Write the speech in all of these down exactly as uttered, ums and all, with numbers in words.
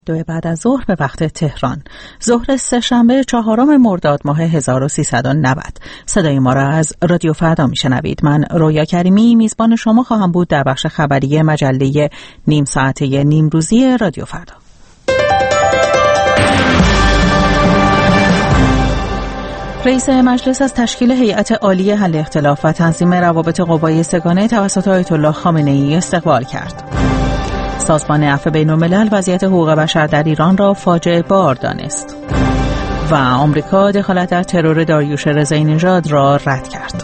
دو بعد از ظهر به وقت تهران، ظهر سه‌شنبه چهارم مرداد ماه هزار و سیصد و نود. صدای ما را از رادیو فردا میشنوید. من رویا کریمی میزبان شما خواهم بود در بخش خبری مجله نیم ساعته نیمروزی رادیو فردا. رئیس مجلس از تشکیل هیئت عالی حل اختلاف و تنظیم روابط قوای سه‌گانه توسط آیت الله خامنه‌ای استقبال کرد. سازمان عفو بین‌الملل وضعیت حقوق بشر در ایران را فاجعه بار دانست و آمریکا دخالت در ترور داریوش رضایی نژاد را رد کرد.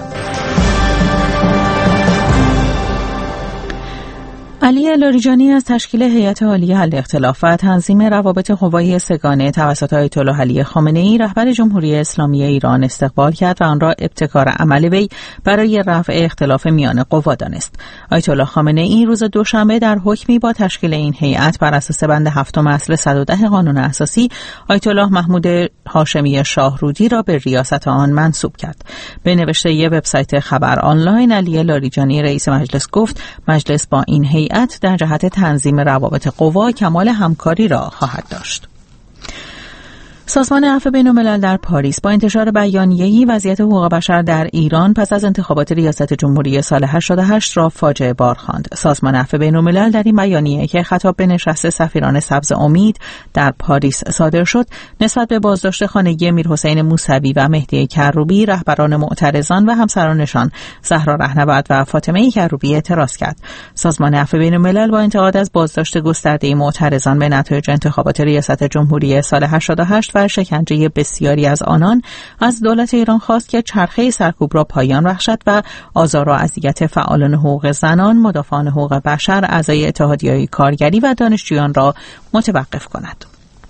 علی لاریجانی از تشکیل هیئت عالی حل اختلاف و تنظیم روابط قوای سه‌گانه توسط آیت الله علی خامنه‌ای رهبر جمهوری اسلامی ایران استقبال کرد و آن را ابتکار عمل وی برای رفع اختلاف میان قوا دانست. آیت الله خامنه‌ای روز دوشنبه در حکمی با تشکیل این هیئت بر اساس بند هفتم اصل صد و ده قانون اساسی آیت الله محمود هاشمی شاهرودی را به ریاست آن منصوب کرد. به نوشته ی وبسایت خبر آنلاین، علی لاریجانی رئیس مجلس گفت مجلس با این هیئت در جهت تنظیم روابط قوا کمال همکاری را خواهد داشت. سازمان عفو بین‌الملل در پاریس با انتشار بیانیه‌ای وضعیت حقوق بشر در ایران پس از انتخابات ریاست جمهوری سال هشتاد و هشت را فاجعه بار خواند. سازمان عفو بین‌الملل در این بیانیه که خطاب به نشست سفیران سبز امید در پاریس صادر شد، نسبت به بازداشت خانگی میرحسین موسوی و مهدی کروبی، رهبران معترضان و همسرانشان زهرا رهنورد و فاطمه کروبی اعتراض کرد. سازمان عفو بین‌الملل با انتقاد از بازداشت گسترده معترضان به نتایج انتخابات ریاست جمهوری سال هشتاد و هشت و شکنجه بسیاری از آنان از دولت ایران خواست که چرخه سرکوب را پایان بخشد و آزار و اذیت فعالان حقوق زنان، مدافعان حقوق بشر، اعضای اتحادیه‌های کارگری و دانشجویان را متوقف کند.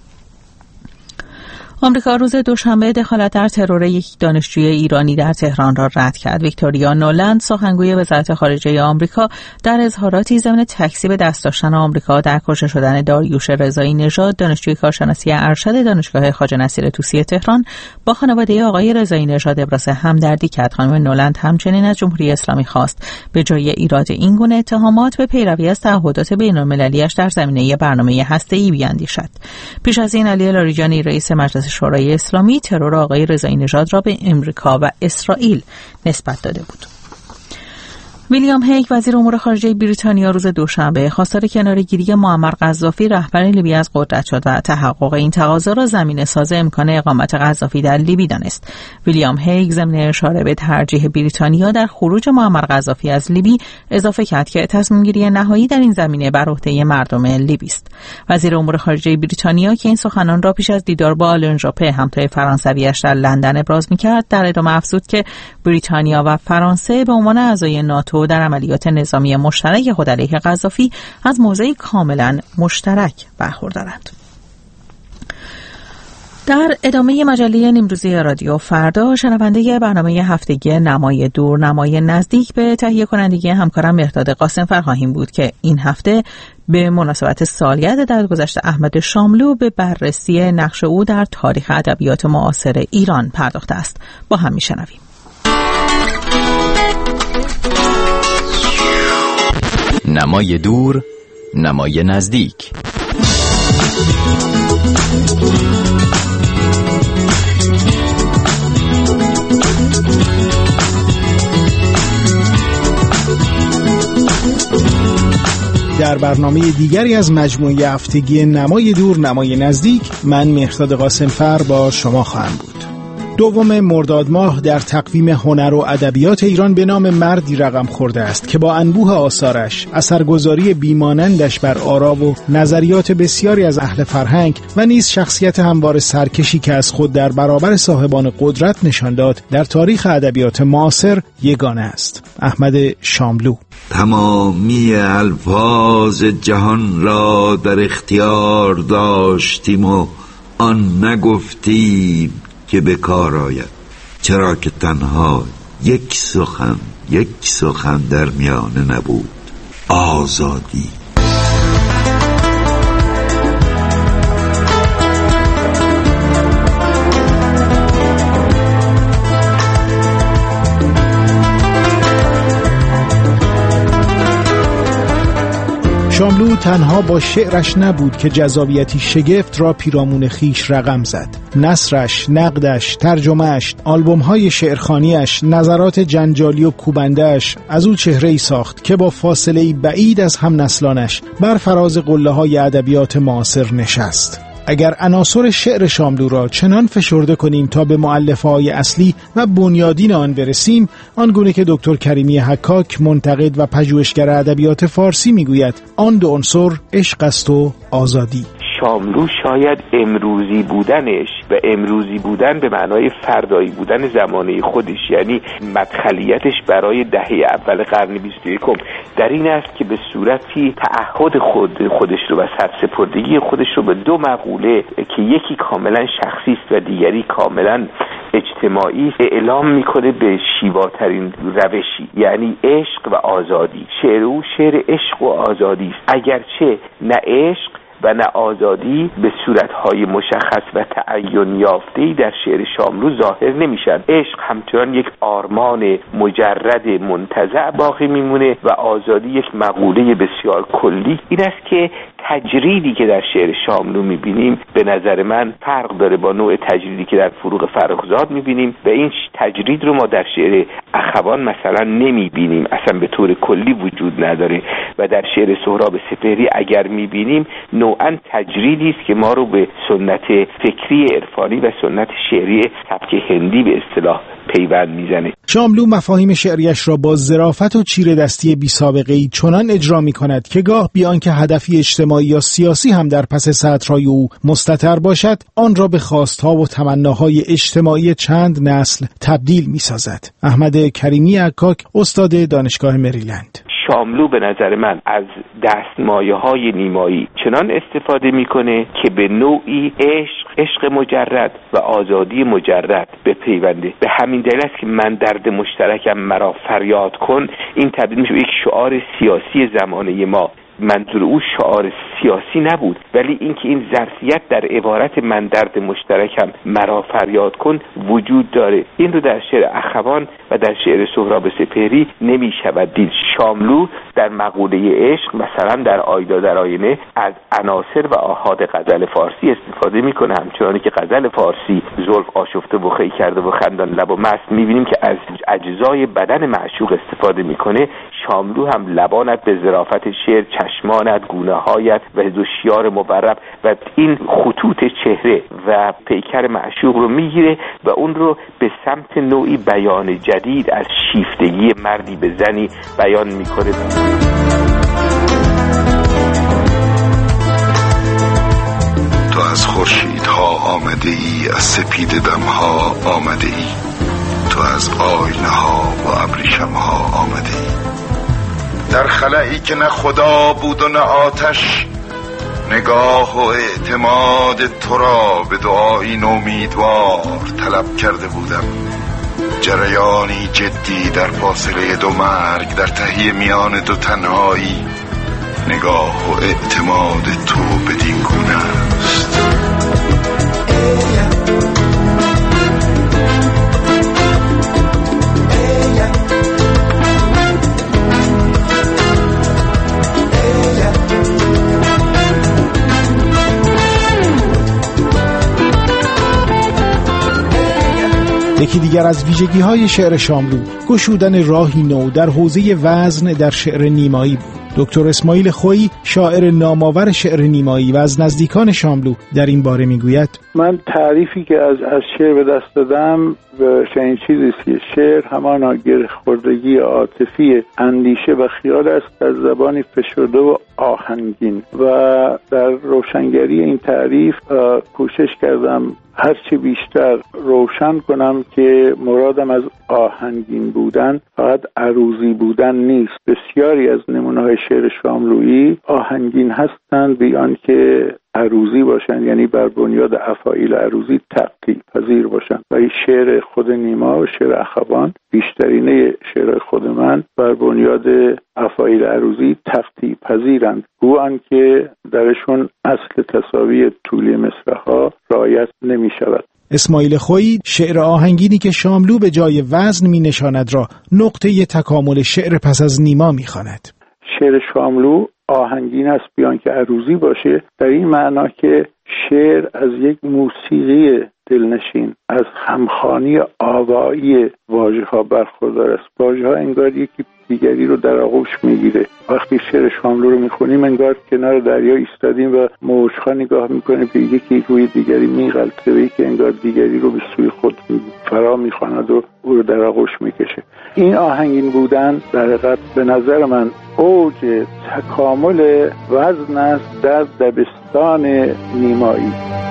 آمریکا روز دوشنبه دخالت در ترور یک دانشجوی ایرانی در تهران را رد کرد. ویکتوریا نولند، سخنگوی وزارت خارجه آمریکا، در اظهاراتی ضمن تکذیب دست داشتن آمریکا در کشته شدن داریوش رضایی نژاد، دانشجوی کارشناسی ارشد دانشگاه خواجه نصیر طوسی تهران، با خانواده آقای رضایی نژاد ابراز همدردی کرد. خانم نولند همچنین از جمهوری اسلامی خواست به جای ایراد این گونه اتهامات به پیروی از تعهدات بین‌المللی‌اش در زمینه برنامه هسته‌ای بیاندیشد. پیش از این علی لاریجانی رئیس مجلس شورای اسلامی ترور آقای رضایی نژاد را به امریکا و اسرائیل نسبت داده بود. ویلیام هیگ وزیر امور خارجه بریتانیا روز دوشنبه خواستار کناره‌گیری معمر قذافی رهبر لیبی از قدرت شد و تحقق این تقاضا را زمینه‌ساز امکان اقامت قذافی در لیبی دانست. ویلیام هیگ ضمن اشاره به ترجیح بریتانیا در خروج معمر قذافی از لیبی اضافه کرد که تصمیم‌گیری نهایی در این زمینه بر عهده مردم لیبی است. وزیر امور خارجه بریتانیا که این سخنان را پیش از دیدار با آلن ژوپه همتای فرانسوی‌اش در لندن ابراز می‌کرد، در ادامه افزود که بریتانیا و فرانسه به عنوان اعضای ناتو در عملیات نظامی مشترک خود علیه قذافی از موضعی کاملا مشترک برخوردارند. در ادامه مجله نیمروزی رادیو فردا، شنونده برنامه هفتگی نمای دور نمای نزدیک به تهیه کنندگی همکارم مهرداد قاسمفر خواهیم بود که این هفته به مناسبت سالگرد درگذشت احمد شاملو به بررسی نقش او در تاریخ ادبیات معاصر ایران پرداخته است. با هم میشنویم. نمای دور نمای نزدیک. در برنامه دیگری از مجموعه هفتگی نمای دور نمای نزدیک، من مهرداد قاسمفر با شما خواهم بود. دوم مرداد ماه در تقویم هنر و ادبیات ایران به نام مردی رقم خورده است که با انبوه آثارش، اثرگذاری بیمانندش بر آرا و نظریات بسیاری از اهل فرهنگ و نیز شخصیت هموار سرکشی که از خود در برابر صاحبان قدرت نشان داد، در تاریخ ادبیات معاصر یگانه است. احمد شاملو. تمامی الفاظ جهان را در اختیار داشتیم و آن نگفتیم که به کار آید، چرا که تنها یک سخن یک سخن در میانه نبود: آزادی. شاملو تنها با شعرش نبود که جذابیتی شگفت را پیرامون خیش رقم زد. نثرش، نقدش، ترجمهش، آلبوم‌های شعرخوانیش، نظرات جنجالی و کوبنده‌اش از او چهره‌ای ساخت که با فاصله‌ای بعید از هم نسلانش بر فراز قله‌های ادبیات معاصر نشست. اگر عناصر شعر شاملو را چنان فشرده کنیم تا به مؤلفه‌های اصلی و بنیادین آن برسیم، آنگونه که دکتر کریمی حکاک منتقد و پژوهشگر ادبیات فارسی میگوید، آن دو عنصر عشق است و آزادی. شاملو شاید امروزی بودنش و امروزی بودن به معنای فردایی بودن زمانه خودش، یعنی مدخلیتش برای دهه اول قرن بیست و یکم در این است که به صورتی تعهد خود خودش رو و سرسپردگی خودش رو به دو مقوله که یکی کاملا شخصی است و دیگری کاملا اجتماعی اعلام میکنه به شیواترین روشی، یعنی عشق و آزادی. شعر او شعر عشق و آزادی است، اگرچه نه عشق و نه آزادی به صورتهای مشخص و تعین یافته‌ای در شعر شاملو ظاهر نمیشن. عشق همچنان یک آرمان مجرد منتزع باقی میمونه و آزادی یک مقوله بسیار کلی. این است که تجریدی که در شعر شاملو میبینیم به نظر من فرق داره با نوع تجریدی که در فروغ فرخزاد میبینیم و این تجرید رو ما در شعر اخوان مثلا نمیبینیم، اصلا به طور کلی وجود نداره و در شعر سهراب سپهری اگر میبینیم نوعا تجریدی است که ما رو به سنت فکری عرفانی و سنت شعری سبک هندی به اصطلاح پیوند میزنه. شاملو مفاهیم شعریش را با ظرافت و چیره دستی بی سابقه‌ای چنان اجرا می‌کند که گاه بی آنکه هدفی اجتماعی یا سیاسی هم در پس سطرهای او مستتر باشد، آن را به خواستها و تمناهای اجتماعی چند نسل تبدیل می‌سازد. احمد کریمی حکاک، استاد دانشگاه مریلند. شاملو به نظر من از دستمایه‌های نیمایی چنان استفاده میکنه که به نوعی عشق، عشق مجرد و آزادی مجرد به پیونده. به همین دلیل است که من درد مشترکم مرا فریاد کن، این تبدیل میشه به یک شعار سیاسی زمانه ما. منظور او شعار سیاسی نبود، ولی اینکه این ظرفیت در عبارت من درد مشترکم مرا فریاد کن وجود داره. این رو در شعر اخوان و در شعر سهراب سپهری نمی شود دید. شاملو در مقوله عشق مثلا در آیدا در آینه از عناصر و آحاد غزل فارسی استفاده میکنه، همچنانی که غزل فارسی زلف آشفته و خی کرده و خندان لب و مست میبینیم که از اجزای بدن معشوق استفاده میکنه. شاملو هم لبانت به ظرافت شعر، چشمانت، گونه‌هایت و دوشیار مورب و این خطوط چهره و پیکر معشوق رو میگیره و اون رو به سمت نوعی بیان جدید از شیفتگی مردی به زنی بیان میکنه. تو از خورشیدها آمده ای، از سپید دمها آمده ای، تو از آینه ها و ابریشم ها آمده ای. در خلایی که نه خدا بود و نه آتش، نگاه و اعتماد تو را به دعایی امیدوار طلب کرده بودم. جریانی جدی در فاصله دو مرگ، در تهی میان دو تنهایی، نگاه و اعتماد تو بدین گونه است. یکی دیگر از ویژگی‌های شعر شاملو گشودن راهی نو در حوزه وزن در شعر نیمایی بود. دکتر اسماعیل خویی، شاعر نامآور شعر نیمایی و از نزدیکان شاملو، در این باره میگوید: من تعریفی که از از شعر به دست دادم چنین چیزی است که شعر همانا گره‌خوردگی عاطفی اندیشه و خیال است در زبانی فشرده و آهنگین، و در روشنگری این تعریف کوشش کردم هرچی بیشتر روشن کنم که مرادم از آهنگین بودن فقط عروضی بودن نیست. بسیاری از نمونه‌های شعر شاملویی آهنگین هستند بی آنکه عروضی باشند، یعنی بر بنیاد افاعیل عروضی تقطیع پذیر باشند. و این شعر خود نیما و شعر اخوان، بیشترینه شعر خود من، بر بنیاد افاعیل عروضی تقطیع پذیرند، گو آنکه درشون اصل تساوی طولی مصرع‌ها رعایت نمی شود. اسماعیل خویی شعر آهنگینی که شاملو به جای وزن می نشاند را نقطه تکامل شعر پس از نیما می خواند. شعر شاملو آهنگین است بیان که عروضی باشه، در این معنا که شعر از یک موسیقی دلنشین، از همخوانی آوایی واژه ها برخوردار است. واژه ها انگار یکی دیگری رو در آغوش میگیره. وقتی شعر شاملو رو میخونیم انگار کنار دریا ایستادیم و موج‌ها نگاه میکنیم که یکی روی دیگری میغلطه و یکی انگار دیگری رو به سوی خود فرا میخواند و او رو در آغوش میکشه. این آهنگین بودن در حقیقت به نظر من اوج تکامل وزن است در دبستان نیمایی.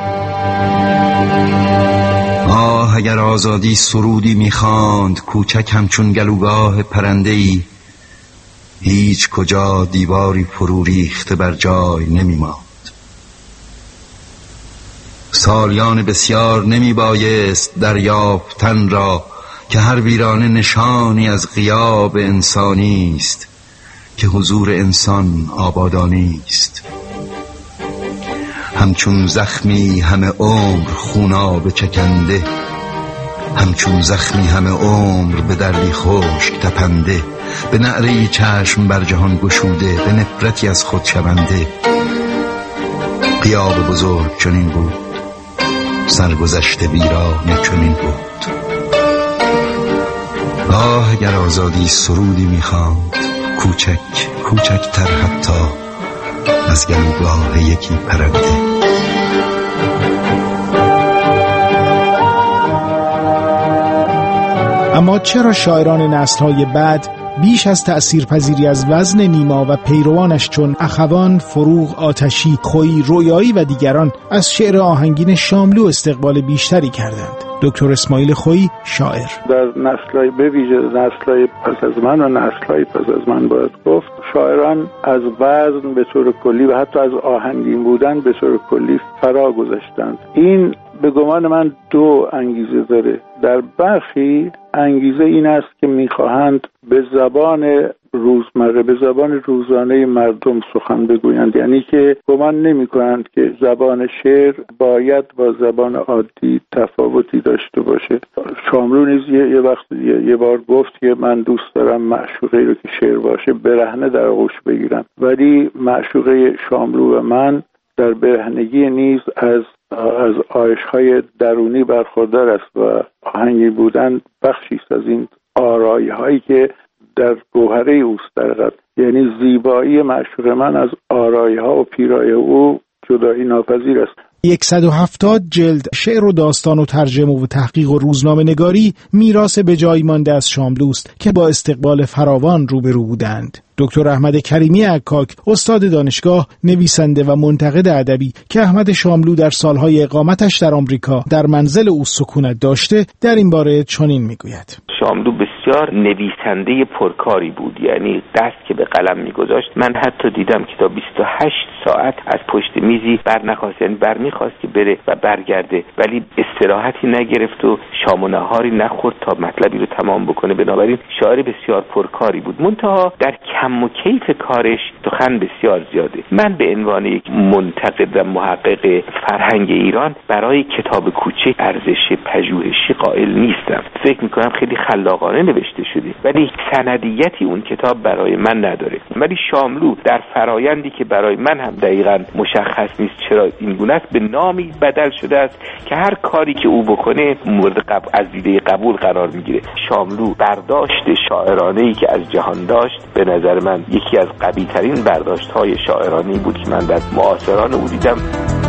آه اگر آزادی سرودی میخواند کوچک همچون گلوگاه پرنده‌ای، هیچ کجا دیواری فرو ریخته بر جای نمیماند. سالیان بسیار نمیبایست دریافتن را که هر ویرانه نشانی از غیاب انسانی است، که حضور انسان آبادانی است. همچون زخمی همه عمر خونابه چکنده، همچون زخمی همه عمر به دردی خشک تپنده، به نعره چشم بر جهان گشوده، به نفرتی از خود شونده. غیاب بزرگ چنین بود، سرگذشت ویرانه چنین بود. آه اگر آزادی سرودی میخواند کوچک کوچکتر حتی از گلوگاه یکی پرنده. اما چرا شاعران نسل‌های بعد بیش از تأثیرپذیری از وزن نیما و پیروانش چون اخوان، فروغ، آتشی، خویی، رویایی و دیگران از شعر آهنگین شاملو استقبال بیشتری کردند؟ دکتر اسماعیل خویی، شاعر: در نسل‌های به ویژه نسل‌های پس از من و نسل‌های پس از من باید گفت شاعران از وزن به طور کلی و حتی از آهنگین بودن به طور کلی فرا گذاشتند. این به گمان من دو انگیزه داره. در برخی انگیزه این است که میخواهند به زبان روزمره، به زبان روزانه مردم سخن بگویند، یعنی که گمان نمی کنند که زبان شعر باید با زبان عادی تفاوتی داشته باشه. شاملو نیز یه, یه وقت یه, یه بار گفت که من دوست دارم معشوقه رو که شعر باشه برهنه در آغوش بگیرم، ولی معشوقه شاملو و من در برهنگی نیز از از آیش‌های درونی برخوردار است و آهنگی بودن بخشی است از این آرایی‌هایی که در گوهره اوست. در حقیقت یعنی زیبایی معشوق من از آرایی‌ها و پیرایه او جدایی ناپذیر است. صد و هفتاد جلد شعر و داستان و ترجمه و تحقیق و روزنامه نگاری میراث به جای مانده از شاملوست که با استقبال فراوان روبرو بودند. دکتر احمد کریمی عکاک، استاد دانشگاه، نویسنده و منتقد ادبی که احمد شاملو در سالهای اقامتش در آمریکا در منزل او سکونت داشته، در این باره چنین میگوید: شاملو بسیار نویسنده پرکاری بود، یعنی دست که به قلم میگذاشت من حتی دیدم که تا بیست و هشت ساعت از پشت میزی بر نخواست، یعنی بر میخواست که بره و برگرده ولی استراحتی نگرفت و شام و نهاری نخورد تا مطلبی رو تمام بکنه. بنابراین شاعر بسیار پرکاری بود، منتها در کم و کیف کارش سخن بسیار زیاده. من به عنوان یک منتقد و محقق فرهنگ ایران برای کتاب کوچک ارزش پژوهشی قائل نیستم. فکر میکنم خیلی خلاقانه نوشته شده ولی سندیتی اون کتاب برای من نداره. ولی شاملو در فرایندی که برای من هم دقیقاً مشخص نیست چرا این گونه است، به نامی بدل شده است که هر کاری که او بکنه مورد قبول از دیده قبول قرار میگیره. شاملو برداشت شاعرانه‌ای که از جهان داشت به نظر من یکی از قوی‌ترین برداشت‌های شاعرانه‌ای بود که من در معاصران او دیدم.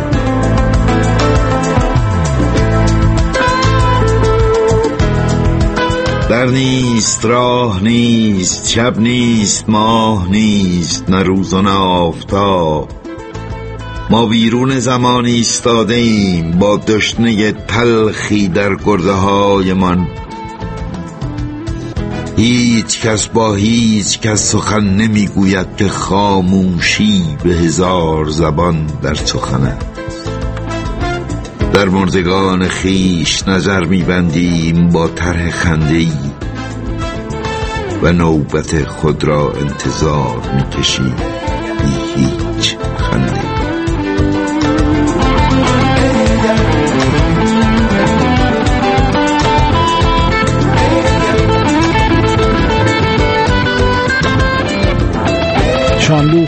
در نیست راه نیست، شب نیست، ماه نیست، نه روز و نه آفتاب. ما بیرون زمان ایستاده ایم با دشنه تلخی در گرده های من. هیچ کس با هیچ کس سخن نمیگوید که خاموشی به هزار زبان در سخن است. در مردگان خیش نظر میبندیم با طرح خنده‌ای و نوبت خود را انتظار میکشیم بی هیچ خنده.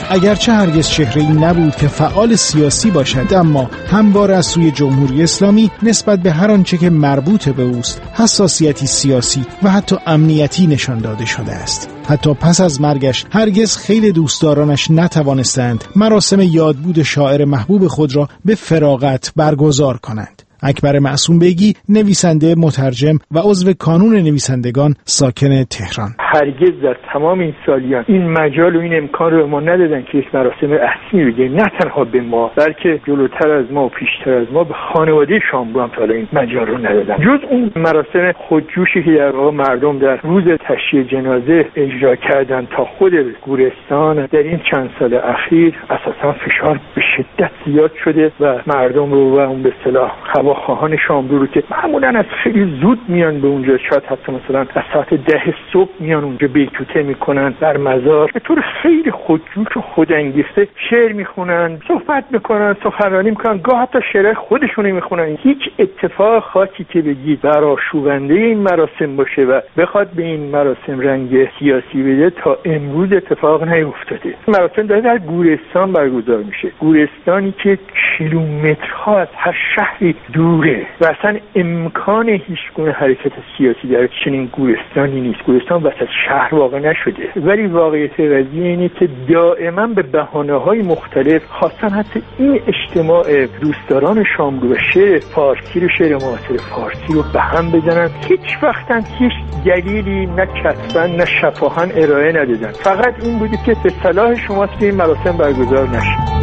اگرچه هرگز چهره‌ای نبود که فعال سیاسی باشد، اما همواره از سوی جمهوری اسلامی نسبت به هر آنچه که مربوط به اوست حساسیتی سیاسی و حتی امنیتی نشان داده شده است. حتی پس از مرگش هرگز خیلی دوستدارانش نتوانستند مراسم یادبود شاعر محبوب خود را به فراغت برگزار کنند. اکبر معصوم بیگی، نویسنده، مترجم و عضو کانون نویسندگان ساکن تهران: هرگز در تمام این سالیان این مجال و این امکان رو ما ندادن که یک مراسم رسمی بگیم، نه تنها به ما بلکه جلوتر از ما و پیشتر از ما به خانواده شاملو هم تا این مجال رو ندادن. جز اون مراسم خودجوشی که در واقع مردم در روز تشییع جنازه اجرا کردن تا خود گورستان در این چند سال اخیر اساسا فشار به شدت زیاد شده و مردم رو و اون به اصطلاح خواهان شاملو رو که معمولا از خیلی زود میان به اونجا، شاید حتی مثلا از ساعت ده صبح میان اونجا بیتوته میکنن در مزار، به طور خیلی خودجوش و خودانگیخته شعر میخونن، صحبت میکنن، سخنرانی میکنن، گاه حتی شعر خودشونو میخونن. هیچ اتفاق خاصی که بگید برآشوبنده این مراسم باشه و بخواد به این مراسم رنگ سیاسی بده تا امروز اتفاق نیفتاده. مراسم داره در گورستان برگزار میشه، گورستانی که کیلومترها از هر شهری دوره و اصلا امکان هیچ گونه حرکت سیاسی در چنین گورستانی نیست. گورستان وسط شهر واقع نشده، ولی واقعیت قضیه اینه که دائما به بهانه‌های مختلف خواستن حتی این اجتماع دوستداران شاملو و شعر فارسی رو، شعر معاصر فارسی رو به هم بزنن. هیچ وقتا هیچ دلیلی نه کسبا نه شفاهن ارائه ندادن، فقط این بوده که به صلاح شماست که این مراسم برگزار نشه.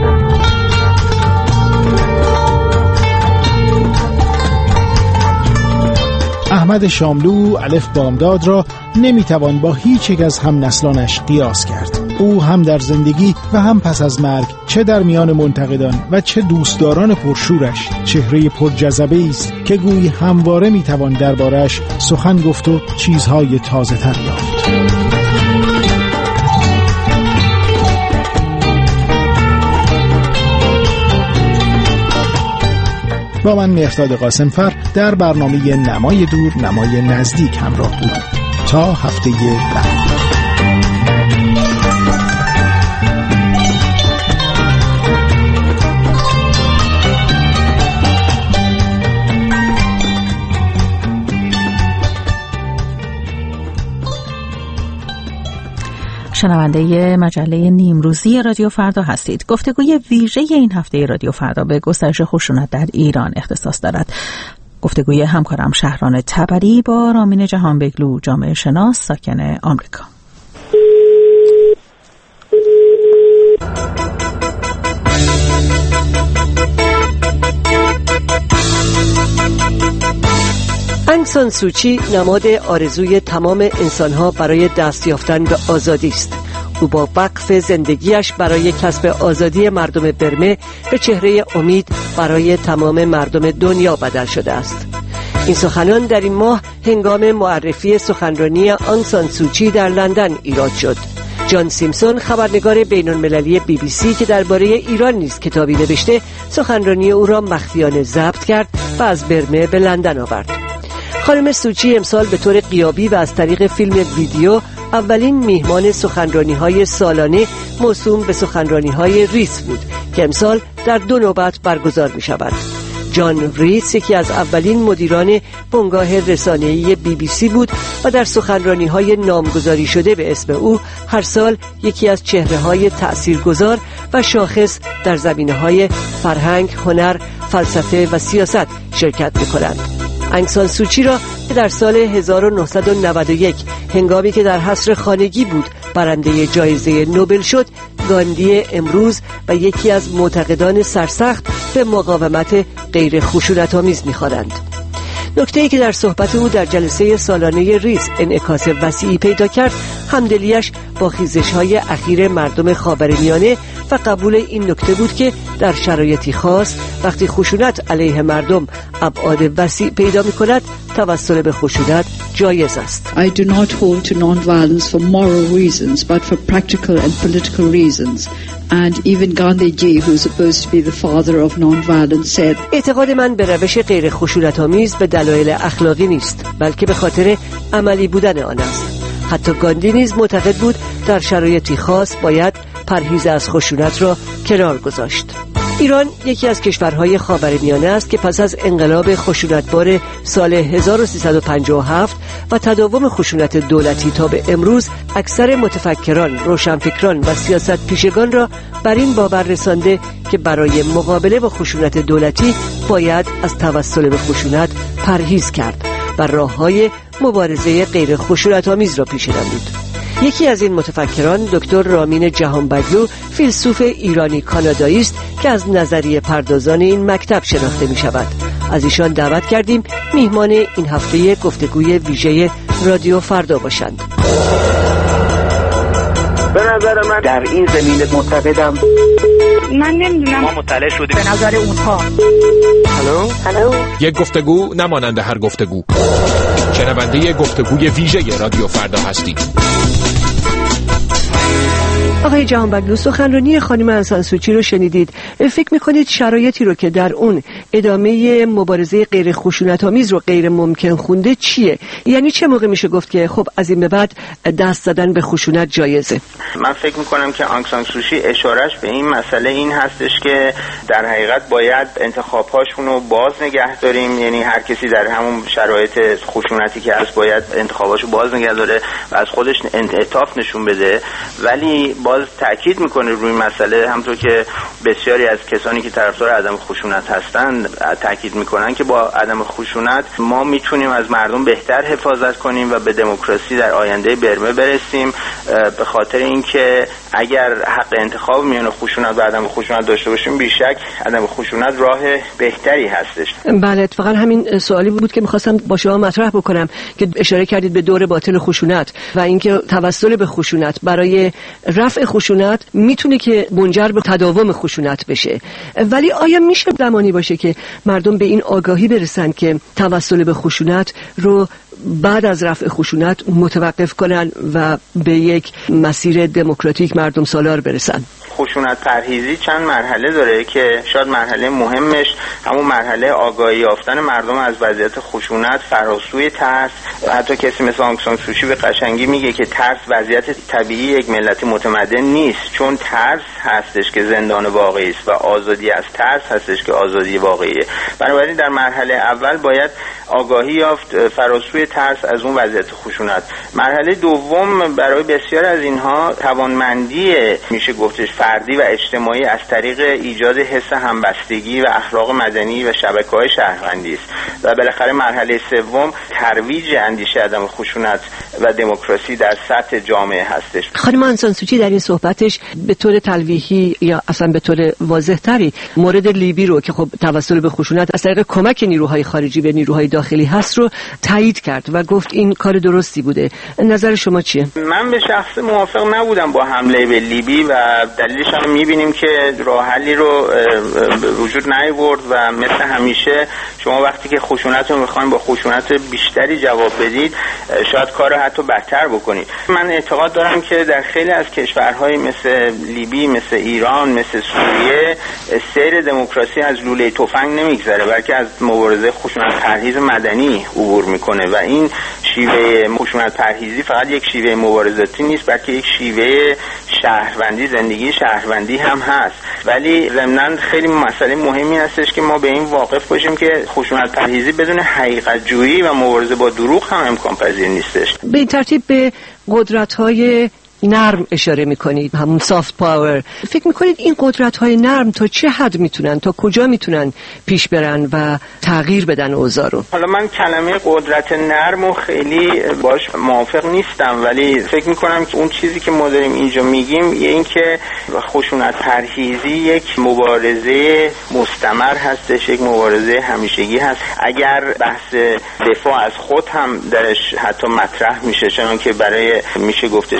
احمد شاملو الف بامداد را نمیتوان با هیچ یک از هم نسلانش قیاس کرد. او هم در زندگی و هم پس از مرگ، چه در میان منتقدان و چه دوستداران پرشورش، چهره پرجذبه‌ای است که گویی همواره میتوان دربارش سخن گفت و چیزهای تازه تر یافت. با من مهرداد قاسمفر در برنامه نمای دور نمای نزدیک همراه بودید. تا هفته بعد. شنونده مجله نیمروزی رادیو فردا هستید. گفتگوی ویژه این هفته رادیو فردا به گسترش خشونت در ایران اختصاص دارد. گفتگوی همکارم شهران تبری با رامین جهانبگلو، جامعه شناس ساکن آمریکا. آنگ سان سوچی نماد آرزوی تمام انسانها برای دست یافتن به آزادی است. او با وقف زندگیش برای کسب آزادی مردم برمه به چهره امید برای تمام مردم دنیا بدل شده است. این سخنان در این ماه هنگام معرفی سخنرانی آنگ سان سوچی در لندن ایراد شد. جان سیمپسون، خبرنگار بین‌المللی بی بی سی که درباره ایران نیز کتابی نوشته، سخنرانی او را مخفیانه ضبط کرد و از برمه به لندن آورد. خانم سوچی امسال به طور غیابی و از طریق فیلم ویدیو اولین میهمان سخنرانی‌های سالانه موسوم به سخنرانی‌های ریس بود که امسال در دو نوبت برگزار می‌شود. جان ریس یکی از اولین مدیران بنگاه رسانه‌ای بی بی سی بود و در سخنرانی‌های نامگذاری شده به اسم او هر سال یکی از چهره‌های تأثیرگذار و شاخص در زمینه‌های فرهنگ، هنر، فلسفه و سیاست شرکت می‌کنند. آنگ سان سوچی را که در سال هزار و نهصد و نود و یک هنگامی که در حصر خانگی بود برنده جایزه نوبل شد، گاندی امروز و یکی از معتقدان سرسخت به مقاومت غیر خشونت‌آمیز می‌خوانند. نکته‌ای که در صحبت او در جلسه سالانه ریس انعکاس وسیعی پیدا کرد، همدلیش با خیزش‌های اخیر مردم خاورمیانه و قبول این نکته بود که در شرایطی خاص وقتی خشونت علیه مردم ابعاد وسیع پیدا می‌کند، توسل به خشونت جایز است. I do not hold to non-violence for moral reasons but for practical and political reasons. And even Gandhiji, who is supposed to be the father of non-violence, said اعتقاد من به روش غیر خشونت‌آمیز به دلایل اخلاقی نیست، بلکه به خاطر عملی بودن آن است. حتی گاندی نیز معتقد بود در شرایطی خاص باید پرهیز از خشونت را کنار گذاشت. ایران یکی از کشورهای خاورمیانه است که پس از انقلاب خشونتبار سال هزار و سیصد و پنجاه و هفت و تداوم خشونت دولتی تا به امروز اکثر متفکران، روشنفکران و سیاست پیشگان را بر این باور رسانده که برای مقابله با خشونت دولتی باید از توسل به خشونت پرهیز کرد و راه‌های مبارزه غیر خشونت‌آمیز را پیش نمود. یکی از این متفکران دکتر رامین جهانبگلو، فیلسوف ایرانی کانادایی است که از نظریه پردازان این مکتب شناخته می شود. از ایشان دعوت کردیم میهمان این هفته گفتگوی ویژه رادیو فردا باشند. به نظر من در این زمینه معتقدم من نمیدونم، ما مطلع شدیم به نظر اونها. هلو هلو یک گفتگو نماننده هر گفتگو. شنونده گفتگوی ویژه رادیو فردا هستید. آقای جهانبگلو، سخنرانی خانم آنگ سان سوچی رو شنیدید. فکر میکنید شرایطی رو که در اون ادامه مبارزه غیر خشونت‌آمیز رو غیر ممکن خونده چیه؟ یعنی چه موقع میشه گفت که خب از این به بعد دست زدن به خشونت جایزه؟ من فکر میکنم که آنگ سان سوچی اشارش به این مسئله این هستش که در حقیقت باید انتخاب‌هاشون رو باز نگه داریم، یعنی هر کسی در همون شرایط خشونتی که هست باید انتخاباشو باز نگه داره و از خودش انعطاف نشون بده، ولی باز تأکید میکنه روی مسئله، همونطور که بسیاری از کسانی که طرفدار عدم خشونت هستند تأکید میکنن که با عدم خشونت ما میتونیم از مردم بهتر حفاظت کنیم و به دموکراسی در آینده برمه برسیم، به خاطر اینکه اگر حق انتخاب میان خشونت و عدم خشونت داشته باشیم بیشک عدم خشونت راه بهتری هستش. بله، اتفاقا همین سوالی بود که میخواستم با شما مطرح بکنم که اشاره کردید به دور باطل خشونت و اینکه توسل به خشونت برای رفع خشونت میتونه که منجر به تداوم خشونت بشه، ولی آیا میشه زمانی باشه که مردم به این آگاهی برسن که توسل به خشونت رو بعد از رفع خشونت متوقف کنن و به یک مسیر دموکراتیک مردم سالار برسن؟ خشونت پرهیزی چند مرحله داره که شاید مرحله مهمش همون مرحله آگاهی یافتن مردم از وضعیت خشونت فراسوی ترس. حتی کسی مثل آنگ سان سوچی به قشنگی میگه که ترس وضعیت طبیعی یک ملت متمدن نیست، چون ترس هستش که زندان واقعی است و آزادی از ترس هستش که آزادی واقعیه. بنابراین در مرحله اول باید آگاهی یافت فراسوی ترس از اون وضعیت خشونت. مرحله دوم برای بسیار از اینها توانمندی میشه گفتش فردی و اجتماعی از طریق ایجاد حس همبستگی و اخلاق مدنی و شبکه‌های شهروندی است و بالاخره مرحله سوم ترویج اندیشه عدم خشونت و دموکراسی در سطح جامعه هستش. خانم آنگ سان سوچی در این صحبتش به طور تلویحی یا اصلا به طور واضح‌تری مورد لیبی رو که خب توسل به خشونت از طریق کمک نیروهای خارجی به نیروهای داخلی هست رو تایید کرد و گفت این کار درستی بوده. نظر شما چیه؟ من به شخص موافق نبودم با حمله به لیبی و دلیلش هم می‌بینیم که راه حلی رو وجود نیاورد و مثل همیشه شما وقتی که خشونت رو می‌خواید با خشونت بیشتری جواب بدید شاید کار رو حتی بدتر بکنید. من اعتقاد دارم که در خیلی از کشورهای مثل لیبی، مثل ایران، مثل سوریه سیر دموکراسی از لوله تفنگ نمیگذره بلکه از مبارزه خشونت پرهیز مدنی عبور میکنه و این شیوه خشونت پرهیزی فقط یک شیوه مبارزاتی نیست بلکه یک شیوه شهروندی، زندگی شهروندی هم هست. ولی ضمناً خیلی مسئله مهمی هستش که ما به این واقف باشیم که خشونت پرهیزی بدون حقیقت جویی و مبارزه با دروغ هم امکان پذیر نیستش. به این ترتیب به قدرت‌های نرم اشاره میکنید، همون سافت پاور. فکر میکنید این قدرت‌های نرم تا چه حد میتونن، تا کجا میتونن پیش برن و تغییر بدن اوضاع رو؟ حالا من کلمه قدرت نرم و خیلی باش موافق نیستم، ولی فکر میکنم که اون چیزی که ما داریم اینجا میگیم یه این که خشونت پرهیزی یک مبارزه مستمر هستش، یک مبارزه همیشگی هست. اگر بحث دفاع از خود هم درش حتی مطرح میشه، چون که برای میشه گفتش که برای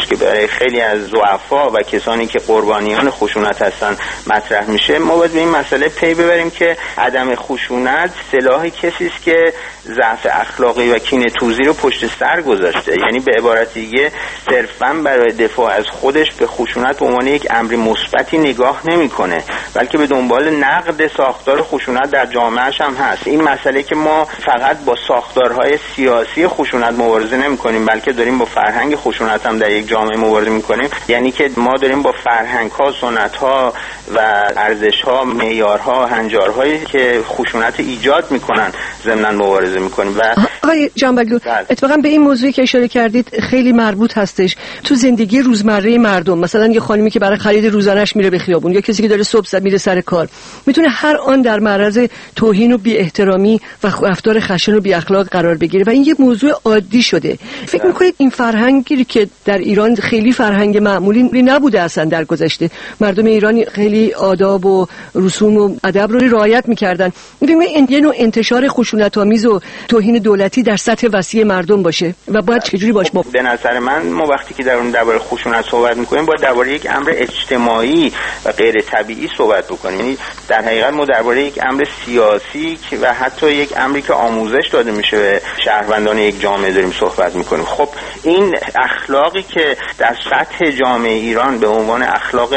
برای خیلی از ضعفا و کسانی که قربانیان خشونت هستن مطرح میشه، ما باید به این مسئله پی ببریم که عدم خشونت سلاح کسی است که ضعف اخلاقی و کینه‌توزی رو پشت سر گذاشته. یعنی به عبارت دیگه صرفاً برای دفاع از خودش به خشونت به عنوان یک امر مثبتی نگاه نمیکنه، بلکه به دنبال نقد ساختار خشونت در جامعهش هم هست. این مسئله که ما فقط با ساختارهای سیاسی خشونت مبارزه نمیکنیم، بلکه داریم با فرهنگ خشونت هم در یک جامعه مبارزه میکنیم. یعنی که ما داریم با فرهنگ‌ها، سنت‌ها و ارزش‌ها، معیارها، هنجارهایی که خشونت ایجاد میکنن ضمن مبارزه میکنیم. و آقای جنبگلو، اتفاقا به این موضوعی که اشاره کردید خیلی مربوط هستش. تو زندگی روزمره مردم، مثلا یه خانمی که برای خرید روزانه‌اش میره به خیابون، یا کسی که داره صبح میره سر کار، میتونه هر آن در معرض توهین و بی احترامی و رفتار خشن و بی اخلاق قرار بگیره و این یه موضوع عادی شده. فکر میکنید این فرهنگی که در ایران خیلی فرهنگ معمولی نبوده اصلا در گذشته، مردم ایرانی خیلی آداب و رسوم و ادب رو رعایت میکردن، میبینیم یه نوع انتشار خشونت‌آمیز و توهین دولتی در سطح وسیع مردم باشه و باید چجوری باش ما به نظر من ما وقتی که در اون درباره خشونت صحبت میکنیم باید درباره یک امر اجتماعی و غیر طبیعی صحبت بکنیم. یعنی در حقیقت ما درباره یک امر سیاسی و حتی یک امری که آموزش داده میشه به شهروندان یک جامعه داریم صحبت میکنیم. خب این اخلاقی که در سطح جامعه ایران به عنوان اخلاق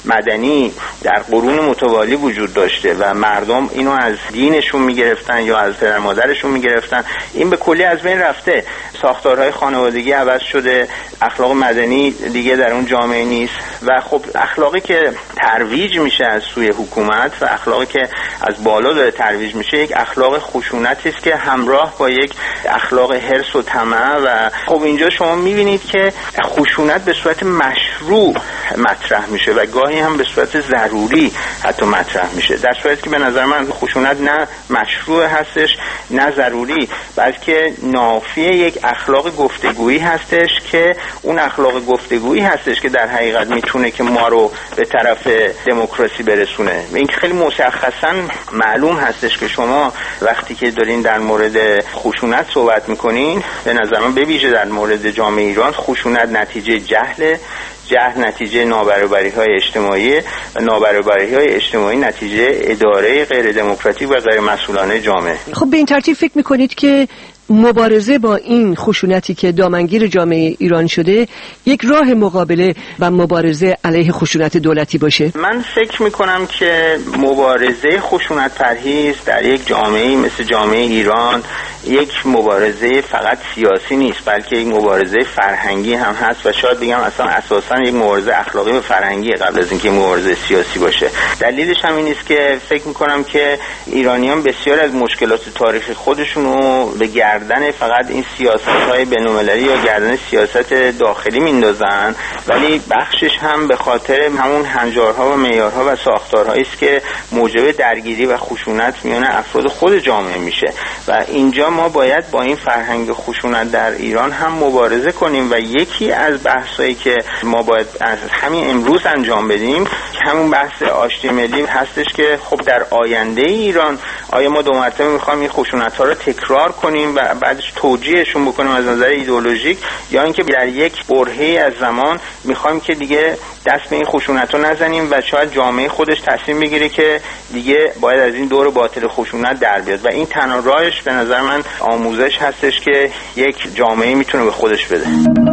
مدنی در قرون متوالی وجود داشته و مردم اینو از دینشون میگرفتن یا از پدر مادرشون میگرفتن، این به کلی از بین رفته. ساختارهای خانوادگی عوض شده، اخلاق مدنی دیگه در اون جامعه نیست و خب اخلاقی که ترویج میشه از سوی حکومت و اخلاقی که از بالا داره ترویج میشه یک اخلاق خشونتی است که همراه با یک اخلاق حرص و طمع. و خب اینجا شما میبینید که خشونت به صورت مشروع مطرح میشه و گاهی هم به صورت ضروری حتی مطرح میشه، در صورتی که به نظر من خشونت نه مشروع هستش نه ضروری، بلکه نافی یک اخلاق گفتگویی هستش که اون اخلاق گفتگویی هستش که در حقیقت میتونه که ما رو به طرف دموکراسی برسونه. این خیلی مشخصا معلوم هستش که شما وقتی که دارین در مورد خشونت صحبت میکنین، به نظر من به ویژه در مورد جامعه ایران، خشونت نتیجه جهل، جهل نتیجه نابرابری‌های اجتماعی و نابرابری‌های اجتماعی نتیجه اداره غیر دموکراتیک و غیر مسئولانه جامعه. خب به این ترتیب فکر میکنید که مبارزه با این خشونتی که دامنگیر جامعه ایران شده یک راه مقابله و مبارزه علیه خشونت دولتی باشه؟ من فکر میکنم که مبارزه خشونت پرهیز در یک جامعه مثل جامعه ایران یک مبارزه فقط سیاسی نیست، بلکه یک مبارزه فرهنگی هم هست و شاید بگم اصلا اساسا یک مبارزه اخلاقی و فرهنگی قبل از اینکه مبارزه سیاسی باشه. دلیلش هم این است که فکر میکنم که ایرانیان بسیار از مشکلات تاریخی خودشون رو به گردن فقط این سیاست‌های بین‌المللی یا گردن سیاست داخلی میندازن، ولی بخشش هم به خاطر همون هنجارها و معیارها و ساختارهایی است که موجب درگیری و خشونت میان افراد خود جامعه میشه و اینجا ما باید با این فرهنگ خشونت در ایران هم مبارزه کنیم و یکی از بحثایی که ما باید از همین امروز انجام بدیم همون بحث آشتی ملی هستش که خب در آینده ایران آیا ما دو مرتبه میخوایم این خشونت‌ها رو تکرار کنیم و بعدش توجیهشون بکنیم از نظر ایدئولوژیک، یا اینکه در یک برهه‌ای از زمان میخوایم که دیگه دست به این خشونت‌ها نزنیم و شاید جامعه خودش تصمیم بگیره که دیگه باید از این دور باطل خشونت در بیاد و این تنها راهش به نظر من آموزش هستش که یک جامعه میتونه به خودش بده.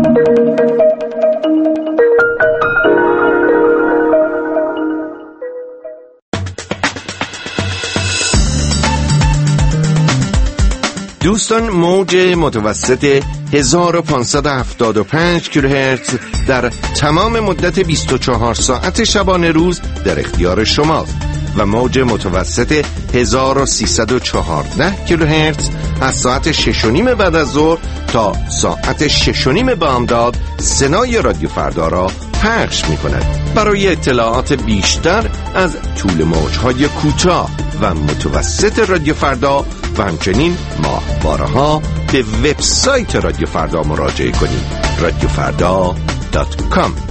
دوستان، موج متوسط هزار و پانصد و هفتاد و پنج کیلوهرتز در تمام مدت بیست و چهار ساعت شبانه روز در اختیار شماست و موج متوسط هزار و سیصد و چهارده کیلوهرتز از ساعت شش و نیم بعد از ظهر تا ساعت شش و نیم بامداد سنای رادیو فردا را پخش می کند. برای اطلاعات بیشتر از طول موجهای کوتاه و متوسط رادیو فردا و همچنین ماهواره‌ها به وبسایت رادیو فردا مراجعه کنید. رادیو فردا دات کام